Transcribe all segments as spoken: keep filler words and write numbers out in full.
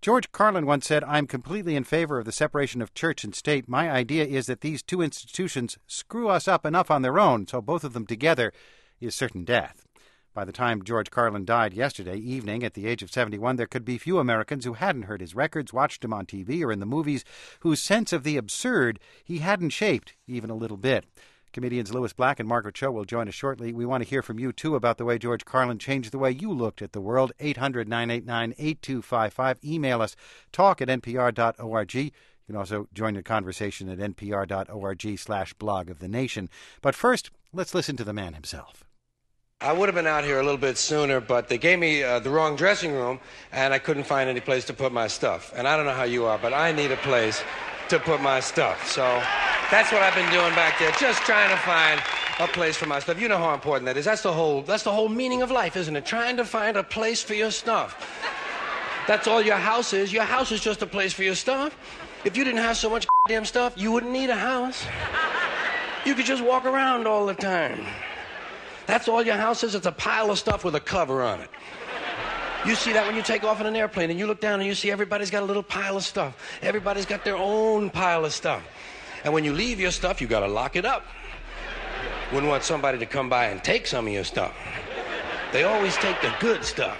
George Carlin once said, "I'm completely in favor of the separation of church and state. My idea is that these two institutions screw us up enough on their own, so both of them together is certain death." By the time George Carlin died yesterday evening at the age of seventy-one, there could be few Americans who hadn't heard his records, watched him on T V or in the movies, whose sense of the absurd he hadn't shaped even a little bit. Comedians Louis Black and Margaret Cho will join us shortly. We want to hear from you, too, about the way George Carlin changed the way you looked at the world. eight hundred, nine eight nine, eight two five five. Email us, talk at npr dot org. You can also join the conversation at npr.org slash blog of the nation. But first, let's listen to the man himself. I would have been out here a little bit sooner, but they gave me uh, the wrong dressing room, and I couldn't find any place to put my stuff. And I don't know how you are, but I need a place to put my stuff. So that's what I've been doing back there, just trying to find a place for my stuff. You know how important that is. That's the whole, that's the whole meaning of life, isn't it? Trying to find a place for your stuff. That's all your house is. Your house is just a place for your stuff. If you didn't have so much damn stuff, you wouldn't need a house. You could just walk around all the time. That's all your house is. It's a pile of stuff with a cover on it. You see that when you take off in an airplane and you look down and you see everybody's got a little pile of stuff. Everybody's got their own pile of stuff. And when you leave your stuff, you got to lock it up. Wouldn't want somebody to come by and take some of your stuff. They always take the good stuff.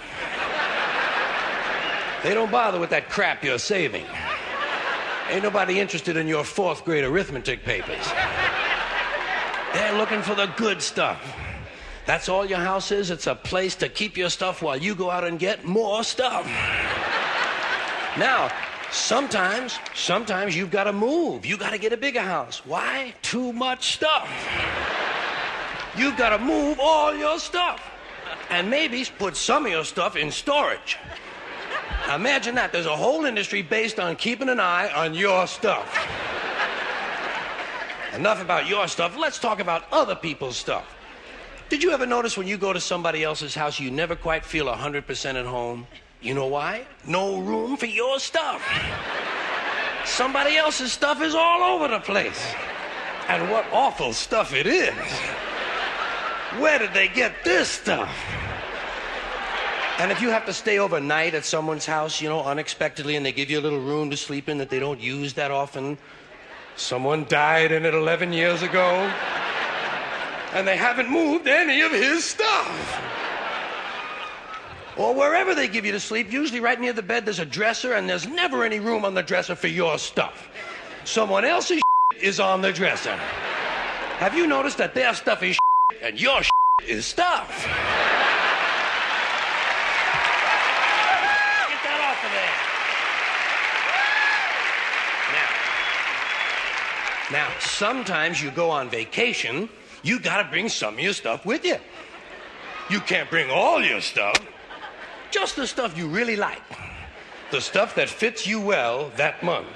They don't bother with that crap you're saving. Ain't nobody interested in your fourth grade arithmetic papers. They're looking for the good stuff. That's all your house is. It's a place to keep your stuff while you go out and get more stuff. Now, sometimes, sometimes you've got to move. You've got to get a bigger house. Why? Too much stuff. You've got to move all your stuff. And maybe put some of your stuff in storage. Now, imagine that. There's a whole industry based on keeping an eye on your stuff. Enough about your stuff. Let's talk about other people's stuff. Did you ever notice when you go to somebody else's house, you never quite feel one hundred percent at home? You know why? No room for your stuff. Somebody else's stuff is all over the place. And what awful stuff it is. Where did they get this stuff? And if you have to stay overnight at someone's house, you know, unexpectedly, and they give you a little room to sleep in that they don't use that often, someone died in it eleven years ago, and they haven't moved any of his stuff. Or wherever they give you to sleep, usually right near the bed, there's a dresser, and there's never any room on the dresser for your stuff. Someone else's is on the dresser. Have you noticed that their stuff is and your is stuff? Get that off of there. Now, now, sometimes you go on vacation, you gotta bring some of your stuff with you. You can't bring all your stuff. Just the stuff you really like. The stuff that fits you well that month.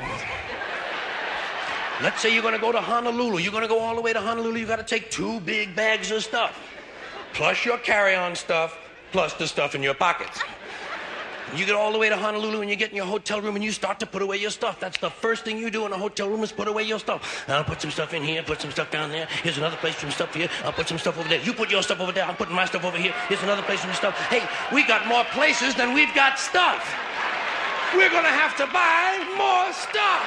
Let's say you're gonna go to Honolulu. You're gonna go all the way to Honolulu. You gotta take two big bags of stuff. Plus your carry-on stuff, plus the stuff in your pockets. You get all the way to Honolulu and you get in your hotel room and you start to put away your stuff. That's the first thing you do in a hotel room is put away your stuff. I'll put some stuff in here, put some stuff down there. Here's another place for some stuff here. I'll put some stuff over there. You put your stuff over there. I'm putting my stuff over here. Here's another place for some stuff. Hey, we got more places than we've got stuff. We're going to have to buy more stuff.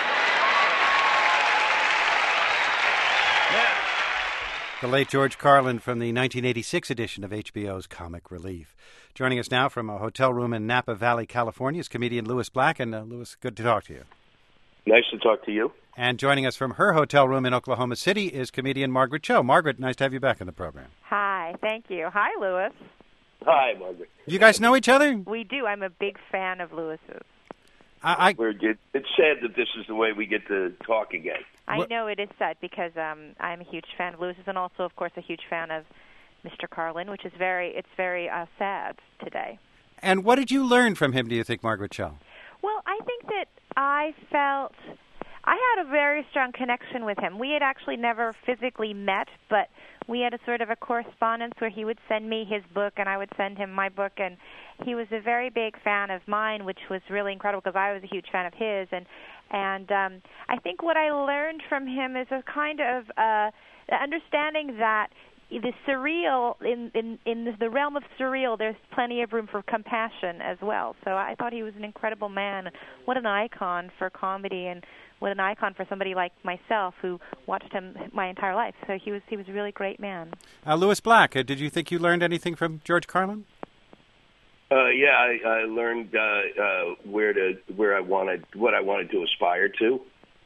Yeah. The late George Carlin from the nineteen eighty-six edition of H B O's Comic Relief. Joining us now from a hotel room in Napa Valley, California, is comedian Louis Black. And, uh, Louis, good to talk to you. Nice to talk to you. And joining us from her hotel room in Oklahoma City is comedian Margaret Cho. Margaret, nice to have you back in the program. Hi, thank you. Hi, Louis. Hi, Margaret. You guys know each other? We do. I'm a big fan of Louis's. I, I We're, it, it's sad that this is the way we get to talk again. I What- know it is sad because um, I'm a huge fan of Louis's and also, of course, a huge fan of Mister Carlin, which is very, it's very uh, sad today. And what did you learn from him, do you think, Margaret Cho? Well, I think that I felt I had a very strong connection with him. We had actually never physically met, but we had a sort of a correspondence where he would send me his book and I would send him my book, and he was a very big fan of mine, which was really incredible because I was a huge fan of his. And and um, I think what I learned from him is a kind of uh, understanding that the surreal in, in in the realm of surreal, there's plenty of room for compassion as well. So I thought he was an incredible man. What an icon for comedy, and what an icon for somebody like myself who watched him my entire life. So he was he was a really great man. Uh, Louis Black, uh, did you think you learned anything from George Carlin? Uh, yeah, I, I learned uh, uh, where to where I wanted what I wanted to aspire to.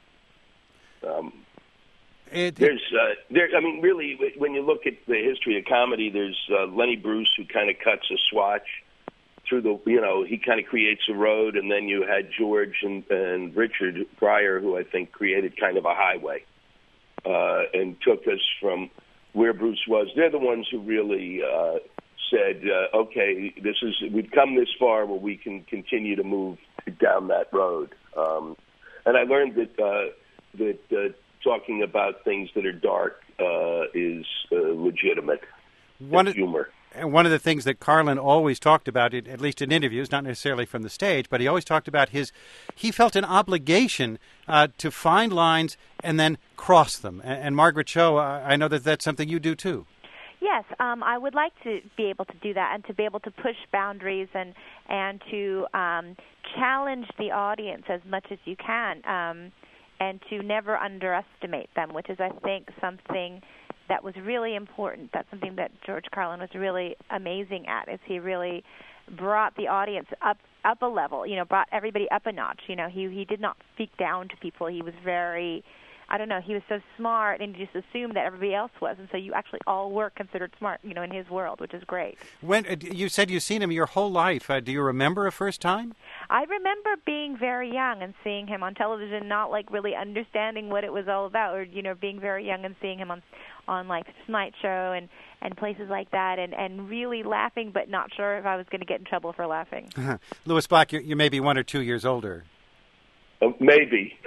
Um, it, there's uh, there. I mean, really, when you look at the history of comedy, there's uh, Lenny Bruce who kind of cuts a swatch through the. You know, he kind of creates a road, and then you had George and, and Richard Pryor, who I think created kind of a highway uh, and took us from where Bruce was. They're the ones who really. Uh, said, uh, okay, this is we've come this far where we can continue to move down that road. Um, and I learned that uh, that uh, talking about things that are dark uh, is uh, legitimate. One of, humor. And one of the things that Carlin always talked about, at least in interviews, not necessarily from the stage, but he always talked about his, he felt an obligation uh, to find lines and then cross them. And, and Margaret Cho, I know that that's something you do too. Yes, um, I would like to be able to do that and to be able to push boundaries and and to um, challenge the audience as much as you can, um, and to never underestimate them, which is, I think, something that was really important. That's something that George Carlin was really amazing at. Is he really brought the audience up up a level? You know, brought everybody up a notch. You know, he he did not speak down to people. He was very I don't know, he was so smart and just assumed that everybody else was, and so you actually all were considered smart, you know, in his world, which is great. When uh, you said you've seen him your whole life, uh, do you remember a first time? I remember being very young and seeing him on television, not like really understanding what it was all about, or, you know, being very young and seeing him on, on like Tonight Show and, and places like that, and, and really laughing, but not sure if I was going to get in trouble for laughing. Louis Black, you, you may be one or two years older. Uh, maybe.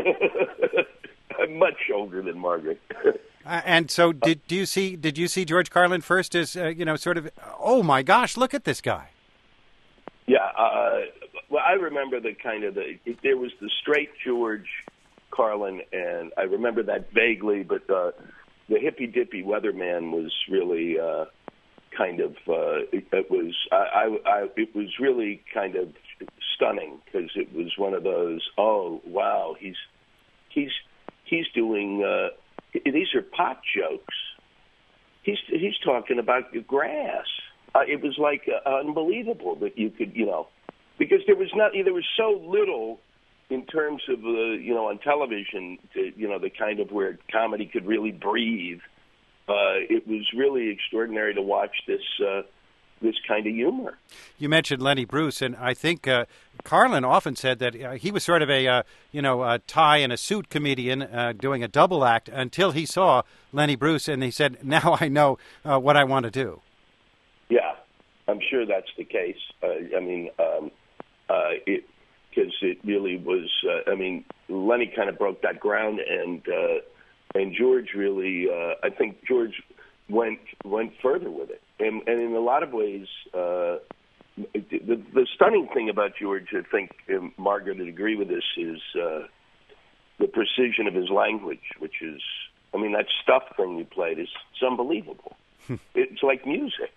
I'm much older than Margaret. uh, and so, did do you see? Did you see George Carlin first as uh, you know, sort of? Oh my gosh, look at this guy. Yeah. Uh, well, I remember the kind of the. It, there was the straight George Carlin, and I remember that vaguely. But uh, the hippy dippy weatherman was really uh, kind of. Uh, it, it was. I, I, I. It was really kind of stunning because it was one of those. Oh wow, he's he's. He's doing, uh, these are pop jokes. He's he's talking about the grass. Uh, it was like uh, unbelievable that you could, you know, because there was not, there was so little in terms of, uh, you know, on television, to, you know, the kind of where comedy could really breathe. Uh, it was really extraordinary to watch this uh, this kind of humor. You mentioned Lenny Bruce, and I think uh, Carlin often said that uh, he was sort of a, uh, you know, a tie and a suit comedian uh, doing a double act until he saw Lenny Bruce, and he said, now I know uh, what I want to do. Yeah, I'm sure that's the case. Uh, I mean, um, uh, it because it really was, uh, I mean, Lenny kind of broke that ground, and uh, and George really, uh, I think George went went further with it. And, and in a lot of ways, uh, the, the stunning thing about George, I think um, Margaret would agree with this, is uh, the precision of his language, which is, I mean, that stuff thing you played is it's unbelievable. It's like music.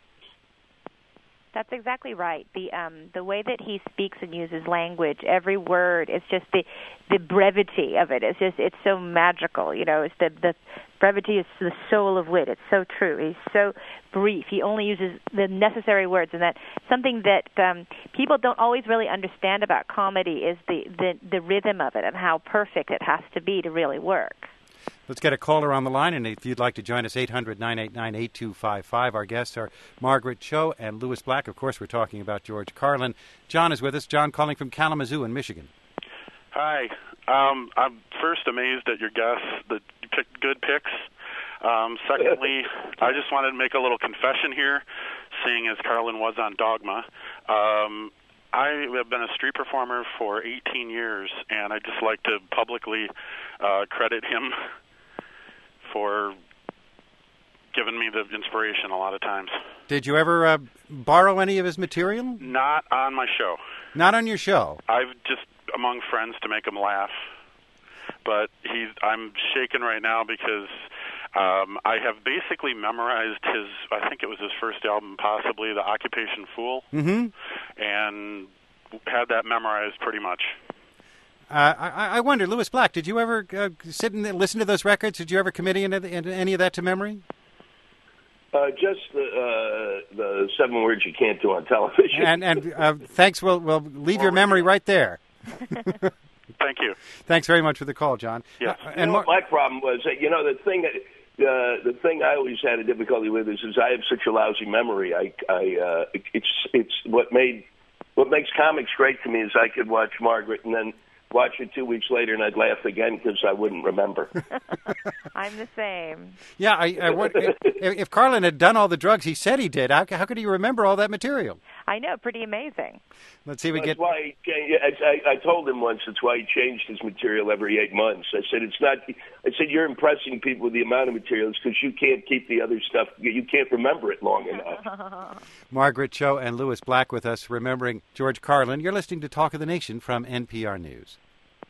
That's exactly right. The um, the way that he speaks and uses language, every word, it's just the the brevity of it. It's just it's so magical. You know, it's the the brevity is the soul of wit. It's so true. He's so brief. He only uses the necessary words, and that something that um, people don't always really understand about comedy is the, the the rhythm of it and how perfect it has to be to really work. Let's get a caller on the line, and if you'd like to join us, eight hundred, nine eight nine, eight two five five. Our guests are Margaret Cho and Louis Black. Of course, we're talking about George Carlin. John is with us. John calling from Kalamazoo in Michigan. Hi. Um, I'm first amazed at your guests that you picked good picks. Um, secondly, I just wanted to make a little confession here, seeing as Carlin was on Dogma. Um, I have been a street performer for eighteen years, and I'd just like to publicly uh, credit him for giving me the inspiration a lot of times. Did you ever uh, borrow any of his material? Not on my show. Not on your show? I've just among friends to make him laugh. But he's, I'm shaken right now because Um, I have basically memorized his, I think it was his first album, possibly, The Occupation Fool, mm-hmm. and had that memorized pretty much. Uh, I, I wonder, Lewis Black, did you ever uh, sit and listen to those records? Did you ever commit any of, the, any of that to memory? Uh, just the uh, the seven words you can't do on television. And and uh, thanks. We'll we'll leave your memory right there. Thank you. Thanks very much for the call, John. Yes. Uh, You and know, Mar- my problem was that, you know, the thing that uh, the thing I always had a difficulty with is, is I have such a lousy memory. I I uh, it's it's what made what makes comics great to me is I could watch Margaret and then watch it two weeks later and I'd laugh again because I wouldn't remember. I'm the same. Yeah, I, I what, if, if Carlin had done all the drugs he said he did, how, how could he remember all that material? I know, pretty amazing. Let's see if we That's get. why he changed, I, I, I told him once that's why he changed his material every eight months. I said it's not. I said you're impressing people with the amount of materials because you can't keep the other stuff. You can't remember it long enough. Margaret Cho and Lewis Black with us, remembering George Carlin. You're listening to Talk of the Nation from N P R News.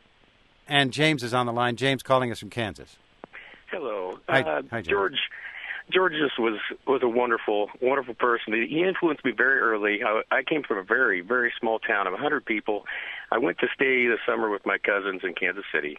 And James is on the line. James calling us from Kansas. Hello, Hi, uh, hi, James. George. George just was was a wonderful, wonderful person. He influenced me very early. I, I came from a very, very small town of one hundred people. I went to stay the summer with my cousins in Kansas City,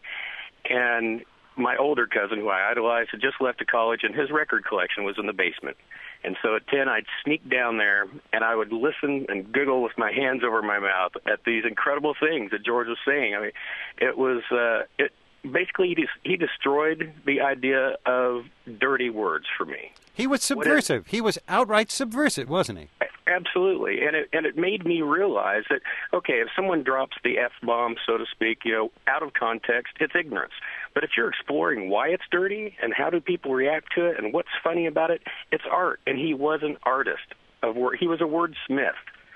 and my older cousin, who I idolized, had just left to college, and his record collection was in the basement. And so at ten, I'd sneak down there, and I would listen and giggle with my hands over my mouth at these incredible things that George was saying. I mean, it was uh, it. Basically, he, des- he destroyed the idea of dirty words for me. He was subversive. He was outright subversive, wasn't he? Absolutely, and it and it made me realize that, okay, if someone drops the F-bomb, so to speak, you know, out of context, it's ignorance. But if you're exploring why it's dirty and how do people react to it and what's funny about it, it's art. And he was an artist of word. He was a wordsmith.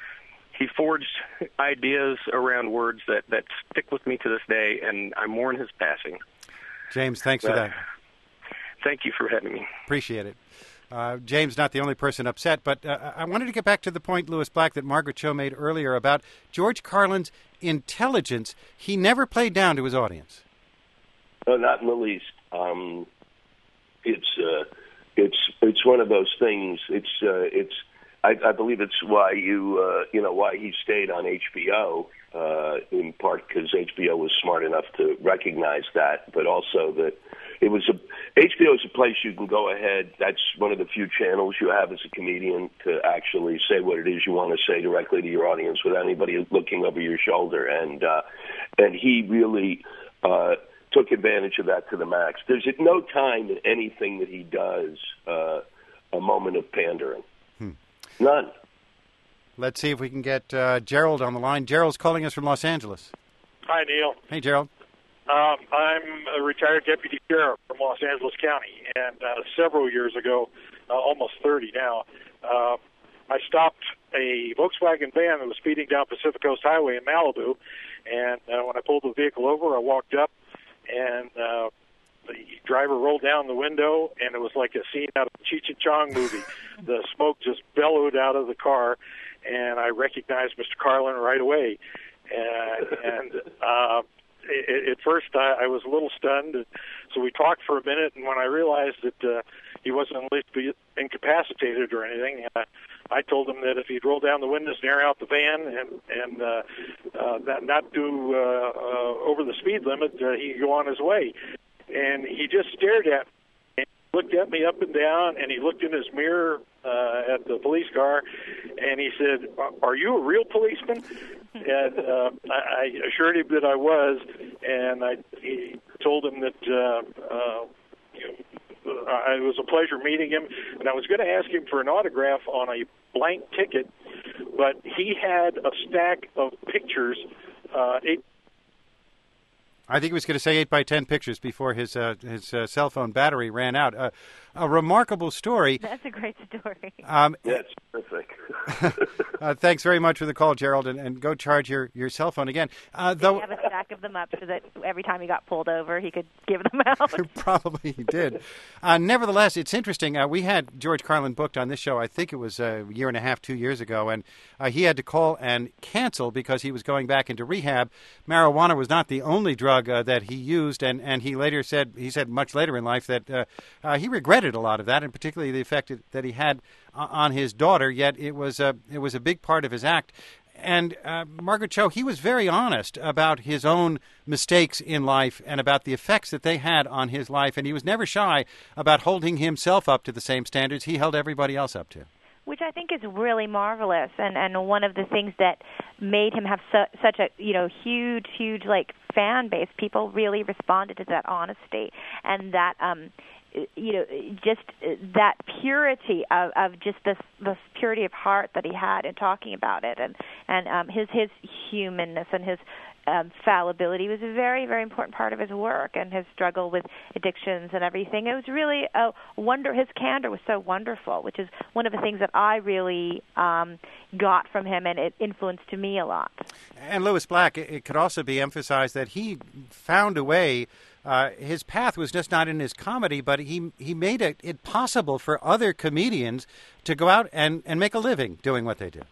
He forged ideas around words that, that stick with me to this day, and I mourn his passing. James, thanks for Uh, that. Thank you for having me. Appreciate it. Uh, James, not the only person upset, but uh, I wanted to get back to the point, Lewis Black, that Margaret Cho made earlier about George Carlin's intelligence. He never played down to his audience. No, not in the least. Um, it's uh, it's it's one of those things. It's uh, it's. I, I believe it's why you uh, you know why he stayed on H B O uh, in part because H B O was smart enough to recognize that, but also that it was a H B O is a place you can go ahead. That's one of the few channels you have as a comedian to actually say what it is you want to say directly to your audience without anybody looking over your shoulder. And uh, and he really uh, took advantage of that to the max. There's at no time in anything that he does uh, a moment of pandering. Hmm. None. Let's see if we can get uh, Gerald on the line. Gerald's calling us from Los Angeles. Hi, Neil. Hey, Gerald. Um, I'm a retired deputy sheriff from Los Angeles County, and uh, several years ago, uh, almost thirty now, uh, I stopped a Volkswagen van that was speeding down Pacific Coast Highway in Malibu, and uh, when I pulled the vehicle over, I walked up, and uh, the driver rolled down the window, and it was like a scene out of a Cheech and Chong movie. The smoke just bellowed out of the car, and I recognized Mister Carlin right away. And, and uh, it, at first, I, I was a little stunned. So we talked for a minute, and when I realized that uh, he wasn't at least incapacitated or anything, uh, I told him that if he'd roll down the windows and air out the van and and uh, uh, not, not do uh, uh, over the speed limit, uh, he could go on his way. And he just stared at me, and looked at me up and down, and he looked in his mirror uh, at the police car, and he said, "Are you a real policeman?" And uh, I, I assured him that I was, and I he told him that uh, uh, you know, it was a pleasure meeting him, and I was going to ask him for an autograph on a blank ticket, but he had a stack of pictures, uh, eight I think he was going to say eight by ten pictures before his uh, his uh, cell phone battery ran out. Uh, a remarkable story. That's a great story. Um, That's terrific. uh, thanks very much for the call, Gerald, and, and go charge your, your cell phone again. Uh, though Did he have a stack of them up so that every time he got pulled over, he could give them out? Probably he did. Uh, nevertheless, it's interesting. Uh, we had George Carlin booked on this show, I think it was a year and a half, two years ago, and uh, he had to call and cancel because he was going back into rehab. Marijuana was not the only drug drug uh, that he used, and, and he later said, he said much later in life that uh, uh, he regretted a lot of that, and particularly the effect that he had on his daughter, yet it was a, it was a big part of his act. And uh, Margaret Cho, he was very honest about his own mistakes in life and about the effects that they had on his life, and he was never shy about holding himself up to the same standards he held everybody else up to. Which I think is really marvelous, and, and one of the things that made him have su- such a you know huge, huge like fan base. People really responded to that honesty and that um, you know just that purity of, of just this this purity of heart that he had in talking about it, and and um, his his humanness and his Um, fallibility was a very, very important part of his work and his struggle with addictions and everything. It was really a wonder. His candor was so wonderful, which is one of the things that I really um, got from him, and it influenced me a lot. And Lewis Black, it could also be emphasized that he found a way. Uh, his path was just not in his comedy, but he he made it, it possible for other comedians to go out and, and make a living doing what they do.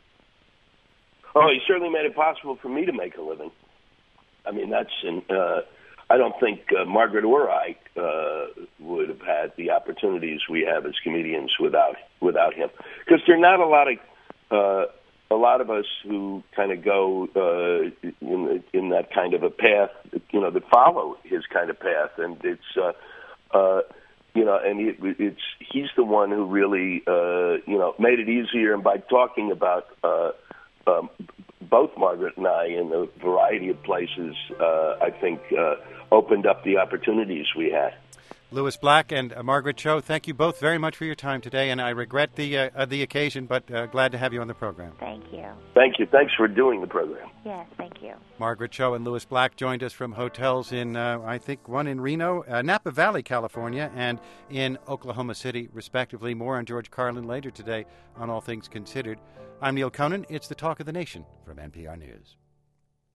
Oh, he certainly made it possible for me to make a living. I mean, that's, in, uh, I don't think uh, Margaret or I uh, would have had the opportunities we have as comedians without without him. Because there are not a lot of uh, a lot of us who kind of go uh, in, in that kind of a path, you know, that follow his kind of path, and it's, uh, uh, you know, and it, it's he's the one who really, uh, you know, made it easier, and by talking about. Uh, um, Both Margaret and I, in a variety of places, uh, I think, uh, opened up the opportunities we had. Lewis Black and uh, Margaret Cho, thank you both very much for your time today, and I regret the uh, uh, the occasion, but uh, glad to have you on the program. Thank you. Thank you. Thanks for doing the program. Yes, thank you. Margaret Cho and Lewis Black joined us from hotels in, uh, I think, one in Reno, uh, Napa Valley, California, and in Oklahoma City, respectively. More on George Carlin later today on All Things Considered. I'm Neil Conan. It's the Talk of the Nation from N P R News.